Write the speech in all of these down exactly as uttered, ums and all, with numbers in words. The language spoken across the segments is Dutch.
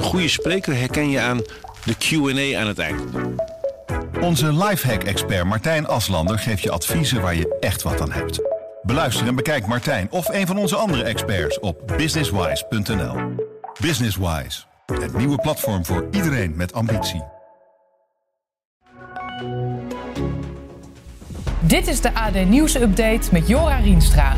goede spreker herken je aan de Q en A aan het eind. Onze lifehack-expert Martijn Aslander geeft je adviezen waar je echt wat aan hebt. Beluister en bekijk Martijn of een van onze andere experts op businesswise punt n l. Businesswise, het nieuwe platform voor iedereen met ambitie. Dit is de A D Nieuws-update met Jora Rienstra.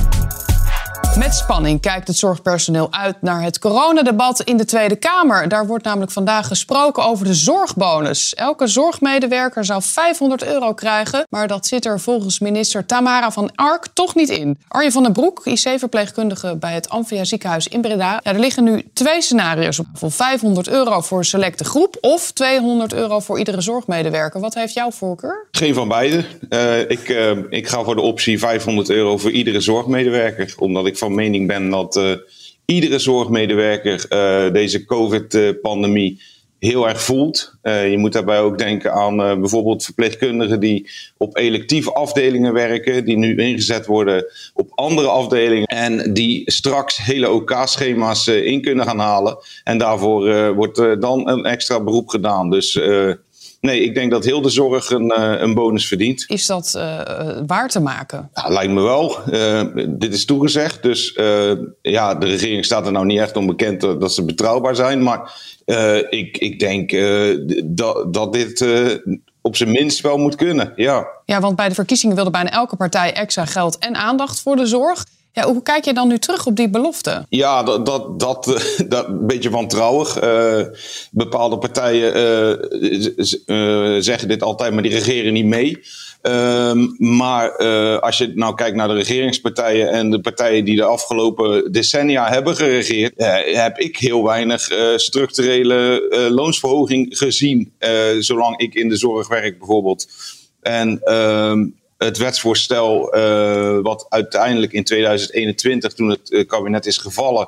Met spanning kijkt het zorgpersoneel uit naar het coronadebat in de Tweede Kamer. Daar wordt namelijk vandaag gesproken over de zorgbonus. Elke zorgmedewerker zou vijfhonderd euro krijgen, maar dat zit er volgens minister Tamara van Ark toch niet in. Arjen van den Broek, I C-verpleegkundige bij het Amphia ziekenhuis in Breda. Ja, er liggen nu twee scenario's op tafel. vijfhonderd euro voor een selecte groep of tweehonderd euro voor iedere zorgmedewerker. Wat heeft jouw voorkeur? Geen van beide. Uh, ik, uh, ik ga voor de optie vijfhonderd euro voor iedere zorgmedewerker, omdat ik van mening ben dat uh, iedere zorgmedewerker uh, deze COVID-pandemie heel erg voelt. Uh, je moet daarbij ook denken aan uh, bijvoorbeeld verpleegkundigen die op electieve afdelingen werken, die nu ingezet worden op andere afdelingen en die straks hele O K-schema's uh, in kunnen gaan halen. En daarvoor uh, wordt uh, dan een extra beroep gedaan. Dus uh, nee, ik denk dat heel de zorg een, uh, een bonus verdient. Is dat uh, waar te maken? Ja, lijkt me wel. Uh, dit is toegezegd. Dus uh, ja, de regering staat er nou niet echt onbekend dat ze betrouwbaar zijn. Maar uh, ik, ik denk uh, dat, dat dit uh, op zijn minst wel moet kunnen. Ja. Ja, want bij de verkiezingen wilde bijna elke partij extra geld en aandacht voor de zorg. Ja, hoe kijk je dan nu terug op die belofte? Ja, dat, dat, dat, dat een beetje wantrouwig. Uh, bepaalde partijen uh, z- uh, zeggen dit altijd, maar die regeren niet mee. Uh, maar uh, als je nou kijkt naar de regeringspartijen en de partijen die de afgelopen decennia hebben geregeerd, uh, heb ik heel weinig uh, structurele uh, loonsverhoging gezien, uh, zolang ik in de zorg werk bijvoorbeeld. En uh, het wetsvoorstel uh, wat uiteindelijk in tweeduizend eenentwintig, toen het uh, kabinet is gevallen,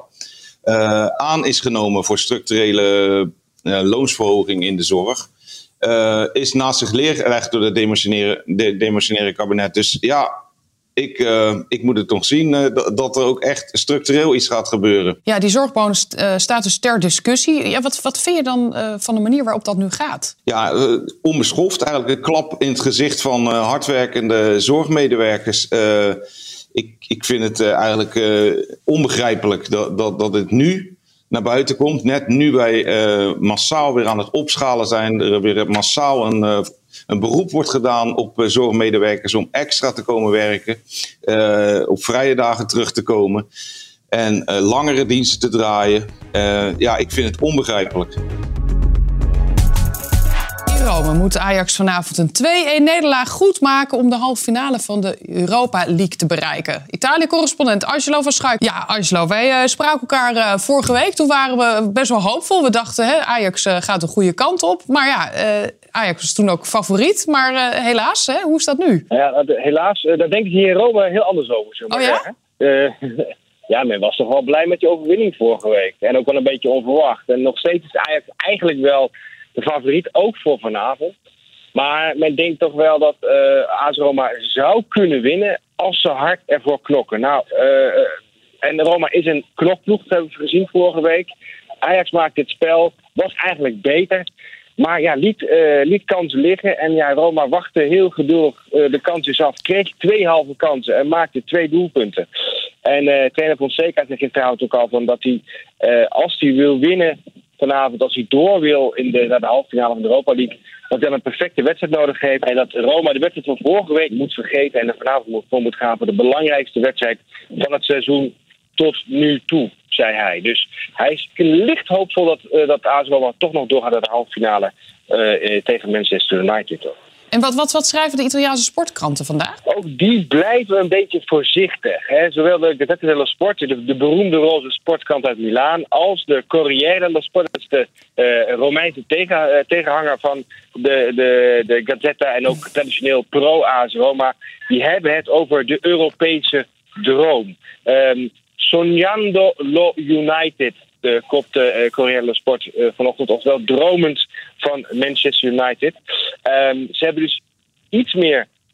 uh, aan is genomen voor structurele uh, loonsverhoging in de zorg, uh, is naast zich neergelegd door het demissionaire, de, demissionaire kabinet. Dus ja, ik, uh, ik moet het toch zien uh, d- dat er ook echt structureel iets gaat gebeuren. Ja, die zorgbonus uh, staat dus ter discussie. Ja, wat, wat vind je dan uh, van de manier waarop dat nu gaat? Ja, uh, onbeschoft. Eigenlijk een klap in het gezicht van uh, hardwerkende zorgmedewerkers. Uh, ik, ik vind het uh, eigenlijk uh, onbegrijpelijk dat, dat, dat het nu naar buiten komt. Net nu wij uh, massaal weer aan het opschalen zijn. Er weer massaal een... Uh, Een beroep wordt gedaan op uh, zorgmedewerkers om extra te komen werken, uh, op vrije dagen terug te komen en uh, langere diensten te draaien. Uh, ja, ik vind het onbegrijpelijk. In Rome moet Ajax vanavond een twee-een nederlaag goed maken om de halve finale van de Europa League te bereiken. Italië-correspondent Angelo van Schuik. Ja, Angelo, wij uh, spraken elkaar uh, vorige week. Toen waren we best wel hoopvol. We dachten, hè, Ajax uh, gaat de goede kant op. Maar ja, uh, Ajax was toen ook favoriet. Maar uh, helaas, hè, hoe is dat nu? Ja, helaas, uh, daar denk ik hier in Rome heel anders over. Zullen we oh ja? zeggen. Uh, ja, men was toch wel blij met die overwinning vorige week. En ook wel een beetje onverwacht. En nog steeds is Ajax eigenlijk wel de favoriet, ook voor vanavond. Maar men denkt toch wel dat uh, A S Roma zou kunnen winnen als ze hard ervoor knokken. Nou, uh, en Roma is een knokploeg, dat hebben we gezien vorige week. Ajax maakt dit spel, was eigenlijk beter. Maar ja, liet, uh, liet kansen liggen. En ja, Roma wachtte heel geduldig uh, de kansjes af. Kreeg twee halve kansen en maakte twee doelpunten. En uh, trainer Fonseca zegt trouwens ook al van dat hij, uh, als hij wil winnen vanavond, als hij door wil in de, naar de halve finale van de Europa League, dat hij dan een perfecte wedstrijd nodig heeft. En dat Roma de wedstrijd van vorige week moet vergeten en er vanavond voor moet gaan voor de belangrijkste wedstrijd van het seizoen tot nu toe, zei hij. Dus hij is licht hoopvol dat, uh, dat A S Roma toch nog doorgaat naar de halve finale uh, tegen Manchester United. En wat, wat, wat schrijven de Italiaanse sportkranten vandaag? Ook die blijven een beetje voorzichtig. Hè? Zowel de Gazzetta dello Sport, de, de beroemde roze sportkrant uit Milaan, als de Corriere dello Sport, dat is de uh, Romeinse tegen, uh, tegenhanger van de, de, de Gazzetta en ook traditioneel pro-A S Roma. Die hebben het over de Europese droom. Um, Sognando lo United, de kopte uh, Corriere dello Sport uh, vanochtend, oftewel dromend van Manchester United. Um, ze hebben dus iets meer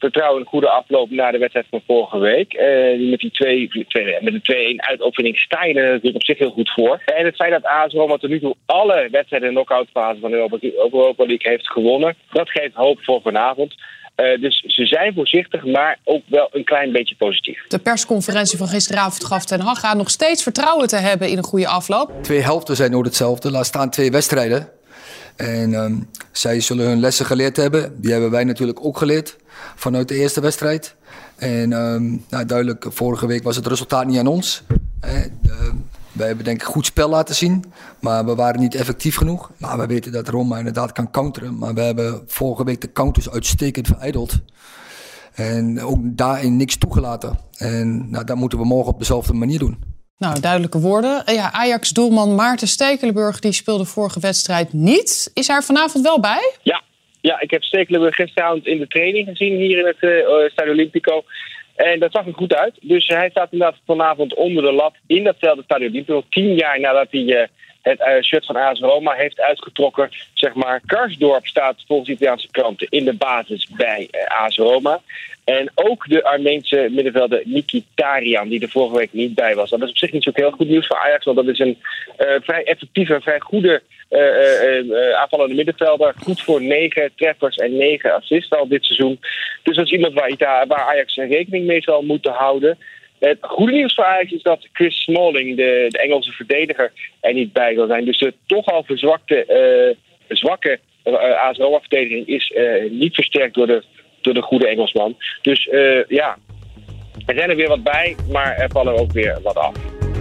vertrouwen in een goede afloop na de wedstrijd van vorige week. Uh, met die twee, twee, met de twee-een uitoefening sta je er natuurlijk op zich heel goed voor. En het feit dat A S Roma tot nu toe alle wedstrijden in de knock-out fase van de Europa, Europa League heeft gewonnen, dat geeft hoop voor vanavond. Uh, dus ze zijn voorzichtig, maar ook wel een klein beetje positief. De persconferentie van gisteravond gaf Ten Hag aan nog steeds vertrouwen te hebben in een goede afloop. Twee helften zijn nooit hetzelfde. Laat staan twee wedstrijden. En um, zij zullen hun lessen geleerd hebben. Die hebben wij natuurlijk ook geleerd vanuit de eerste wedstrijd. En um, nou, duidelijk, vorige week was het resultaat niet aan ons. Eh, uh, wij hebben denk ik goed spel laten zien, maar we waren niet effectief genoeg. Maar we weten dat Roma inderdaad kan counteren. Maar we hebben vorige week de counters uitstekend verijdeld. En ook daarin niks toegelaten. En nou, dat moeten we morgen op dezelfde manier doen. Nou, duidelijke woorden. Ja, Ajax-doelman Maarten Stekelenburg die speelde vorige wedstrijd niet. Is hij er vanavond wel bij? Ja, ja ik heb Stekelenburg gisteravond in de training gezien hier in het uh, Stadio Olimpico. En dat zag er goed uit. Dus hij staat inderdaad vanavond onder de lat in datzelfde Stadio Olimpico. Tien jaar nadat hij uh, het uh, shirt van A S Roma heeft uitgetrokken. Zeg maar, Karsdorp staat volgens Italiaanse kranten in de basis bij uh, A S Roma. En ook de Armeense middenvelder Mkhitaryan, die er vorige week niet bij was. Dat is op zich niet zo heel goed nieuws voor Ajax, want dat is een uh, vrij effectieve, vrij goede uh, uh, uh, aanvallende middenvelder. Goed voor negen treffers en negen assists al dit seizoen. Dus dat is iemand waar, Ita- waar Ajax rekening mee zal moeten houden. Het goede nieuws voor Ajax is dat Chris Smalling, de, de Engelse verdediger, er niet bij zal zijn. Dus de toch al verzwakte, uh, zwakke uh, A S Roma-verdediging is uh, niet versterkt door de door de goede Engelsman. Dus uh, ja, er zijn er weer wat bij, maar er vallen ook weer wat af.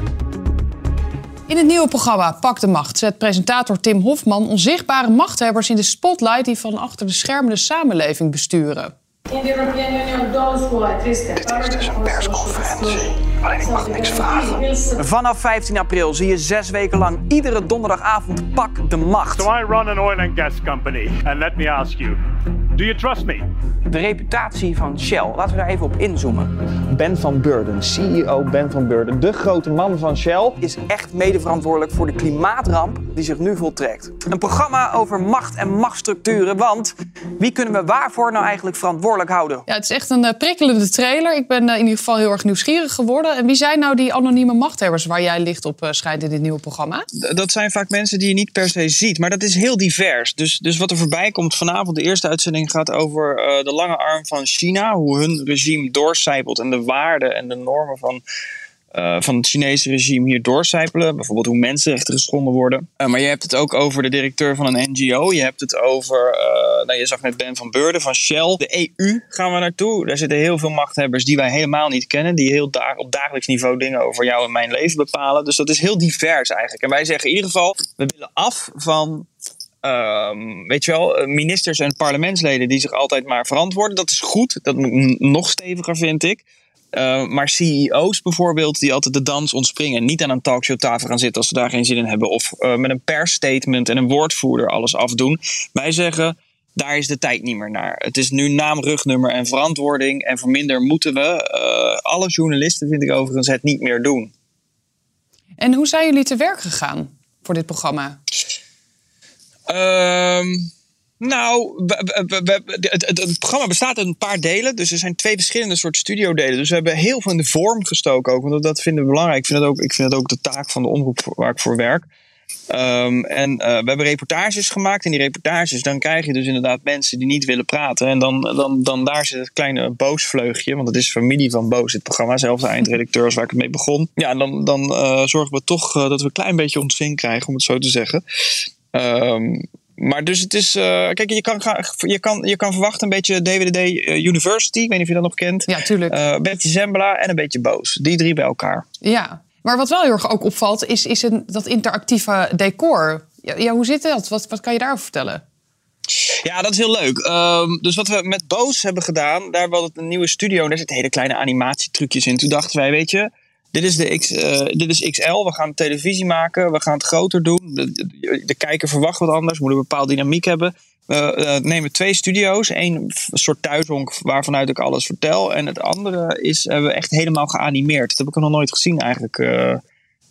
In het nieuwe programma Pak de Macht zet presentator Tim Hofman onzichtbare machthebbers in de spotlight die van achter de schermen de samenleving besturen. In de European Union, those who are trusted. Dit is dus een persconferentie. Alleen ik mag niks vragen. Vanaf vijftien april zie je zes weken lang iedere donderdagavond Pak de Macht. So I run an oil and gas company. And let me ask you, do you trust me? De reputatie van Shell, laten we daar even op inzoomen. Ben van Beurden, C E O Ben van Beurden, de grote man van Shell, is echt medeverantwoordelijk voor de klimaatramp die zich nu voltrekt. Een programma over macht en machtsstructuren, want wie kunnen we waarvoor nou eigenlijk verantwoordelijk houden? Ja, het is echt een uh, prikkelende trailer. Ik ben uh, in ieder geval heel erg nieuwsgierig geworden. En wie zijn nou die anonieme machthebbers waar jij licht op uh, schijnt in dit nieuwe programma? Dat zijn vaak mensen die je niet per se ziet, maar dat is heel divers. Dus, dus wat er voorbij komt vanavond, de eerste uitzending gaat over uh, de lange arm van China, hoe hun regime doorcijpelt en de waarden en de normen van, uh, van het Chinese regime hier doorcijpelen. Bijvoorbeeld hoe mensenrechten geschonden worden. Uh, maar je hebt het ook over de directeur van een N G O. Je hebt het over, uh, nou, je zag net Ben van Beurden van Shell. De E U gaan we naartoe. Daar zitten heel veel machthebbers die wij helemaal niet kennen. Die heel da- op dagelijks niveau dingen over jou en mijn leven bepalen. Dus dat is heel divers eigenlijk. En wij zeggen in ieder geval, we willen af van Um, weet je wel, ministers en parlementsleden die zich altijd maar verantwoorden. Dat is goed, dat moet nog steviger, vind ik. Uh, maar C E O's bijvoorbeeld, die altijd de dans ontspringen en niet aan een talkshowtafel gaan zitten als ze daar geen zin in hebben. Of uh, met een persstatement en een woordvoerder alles afdoen. Wij zeggen, daar is de tijd niet meer naar. Het is nu naam, rugnummer en verantwoording. En voor minder moeten we, uh, alle journalisten vind ik overigens, het niet meer doen. En hoe zijn jullie te werk gegaan voor dit programma? Um, nou, we, we, we, het, het, het programma bestaat uit een paar delen. Dus er zijn twee verschillende soorten studiodelen. Dus we hebben heel veel in de vorm gestoken ook. Want dat vinden we belangrijk. Ik vind het ook, ik vind het ook de taak van de omroep waar ik voor werk. Um, en uh, we hebben reportages gemaakt. En die reportages, dan krijg je dus inderdaad mensen die niet willen praten. En dan, dan, dan daar zit het kleine Boos-vleugje. Want het is familie van Boos, dit programma. Zelfs de eindredacteur als waar ik het mee begon. Ja, en dan, dan uh, zorgen we toch uh, dat we een klein beetje ons zin krijgen, om het zo te zeggen. Um, maar dus het is, uh, kijk, je kan, je, kan, je kan verwachten een beetje D W D D University, ik weet niet of je dat nog kent. Ja, tuurlijk. Uh, een beetje Zembla en een beetje Boos. Die drie bij elkaar. Ja, maar wat wel heel erg ook opvalt, is, is een, dat interactieve decor. Ja, ja, hoe zit dat? Wat, wat kan je daarover vertellen? Ja, dat is heel leuk. Um, dus wat we met Boos hebben gedaan, daar was het een nieuwe studio en daar zitten hele kleine animatietrucjes in. Toen dachten wij, weet je, Dit is, de X, uh, dit is X L, we gaan televisie maken, we gaan het groter doen. De, de, de kijker verwacht wat anders, we moeten een bepaalde dynamiek hebben. We uh, nemen twee studio's, één soort thuishonk waarvanuit ik alles vertel. En het andere is, hebben we echt helemaal geanimeerd. Dat heb ik nog nooit gezien eigenlijk. Uh,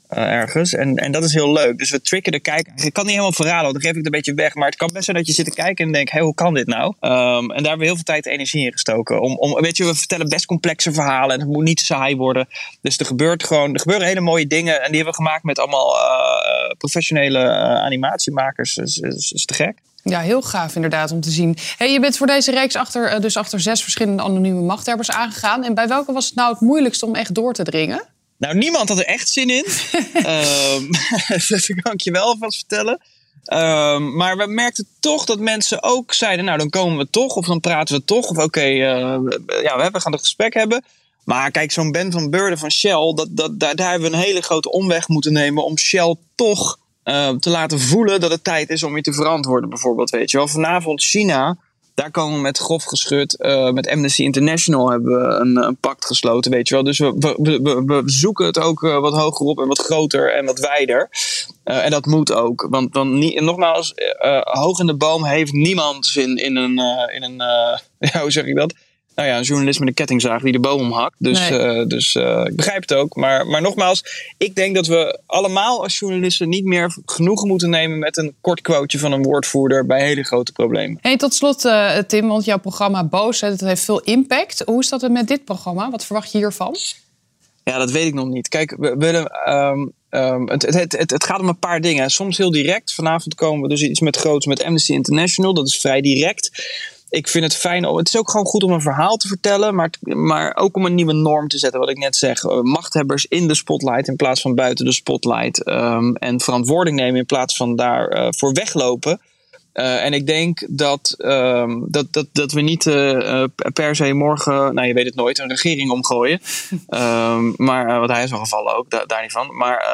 uh, ergens. En, en dat is heel leuk. Dus we tricken de kijker. Ik kan niet helemaal verraden, want dan geef ik het een beetje weg. Maar het kan best zijn dat je zit te kijken en denkt, hé, hoe kan dit nou? Um, en daar hebben we heel veel tijd en energie in gestoken. Om, om, weet je, we vertellen best complexe verhalen en het moet niet saai worden. Dus er gebeurt gewoon, er gebeuren hele mooie dingen. En die hebben we gemaakt met allemaal uh, professionele uh, animatiemakers. Dus is, is, is te gek. Ja, heel gaaf inderdaad om te zien. Hey, je bent voor deze reeks achter, dus achter zes verschillende anonieme machthebbers aangegaan. En bij welke was het nou het moeilijkste om echt door te dringen? Nou, niemand had er echt zin in. um, dat kan ik je wel vast vertellen. Um, maar we merkten toch dat mensen ook zeiden, nou dan komen we toch. Of dan praten we toch. Of oké, okay, uh, ja, we gaan het gesprek hebben. Maar kijk, zo'n Ben van Beurden van Shell, dat, dat, daar, daar hebben we een hele grote omweg moeten nemen om Shell toch uh, te laten voelen dat het tijd is om je te verantwoorden, bijvoorbeeld. Weet je wel, vanavond China, daar komen we met grof geschut, uh, met Amnesty International hebben we een, een pact gesloten, weet je wel. Dus we, we, we, we zoeken het ook uh, wat hoger op en wat groter en wat wijder. Uh, en dat moet ook. Want, want nie, nogmaals, uh, hoog in de boom heeft niemand zin in een, uh, in een uh, ja, hoe zeg ik dat? Nou ja, een journalist met een kettingzaag die de boom omhakt. Dus, nee. uh, dus uh, ik begrijp het ook. Maar, maar nogmaals, ik denk dat we allemaal als journalisten niet meer genoegen moeten nemen met een kort quoteje van een woordvoerder bij hele grote problemen. Hey, tot slot, uh, Tim, want jouw programma Boos, dat heeft veel impact. Hoe is dat met dit programma? Wat verwacht je hiervan? Ja, dat weet ik nog niet. Kijk, we willen. Um, um, het, het, het, het gaat om een paar dingen. Soms heel direct. Vanavond komen we dus iets met groots met Amnesty International. Dat is vrij direct. Ik vind het fijn. Het is ook gewoon goed om een verhaal te vertellen. Maar, maar ook om een nieuwe norm te zetten. Wat ik net zeg. Machthebbers in de spotlight in plaats van buiten de spotlight. Um, en verantwoording nemen in plaats van daarvoor uh, voor weglopen. Uh, en ik denk dat, um, dat, dat, dat we niet uh, per se morgen, nou je weet het nooit, een regering omgooien. Um, maar, uh, want hij is wel gevallen ook, da- daar niet van. Maar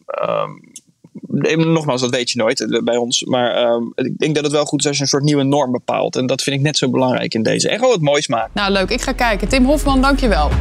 um, um, nogmaals, dat weet je nooit uh, bij ons. Maar um, ik denk dat het wel goed is als je een soort nieuwe norm bepaalt. En dat vind ik net zo belangrijk in deze. En gewoon het moois maken. Nou leuk, ik ga kijken. Tim Hofman, dank je wel.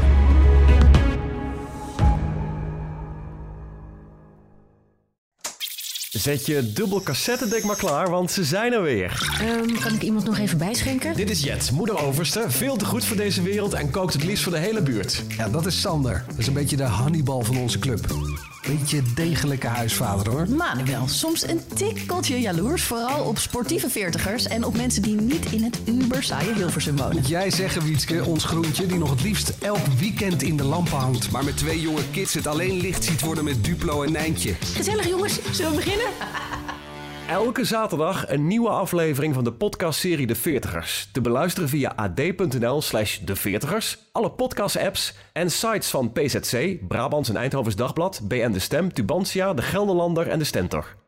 Zet je dubbel cassettedek maar klaar, want ze zijn er weer. Um, kan ik iemand nog even bijschenken? Dit is Jet, moeder overste, veel te goed voor deze wereld en kookt het liefst voor de hele buurt. Ja, dat is Sander. Dat is een beetje de Hannibal van onze club. Beetje degelijke huisvader, hoor. Manuel, soms een tikkeltje jaloers. Vooral op sportieve veertigers en op mensen die niet in het uber saaie Hilversum wonen. Moet jij zeggen, Wietske, ons groentje, die nog het liefst elk weekend in de lampen hangt. Maar met twee jonge kids het alleen licht ziet worden met Duplo en Nijntje. Gezellig jongens, zullen we beginnen? Elke zaterdag een nieuwe aflevering van de podcastserie De Veertigers. Te beluisteren via ad.nl slash De Veertigers, alle podcast-apps en sites van P Z C, Brabants en Eindhovens Dagblad, B N De Stem, Tubantia, De Gelderlander en De Stentor.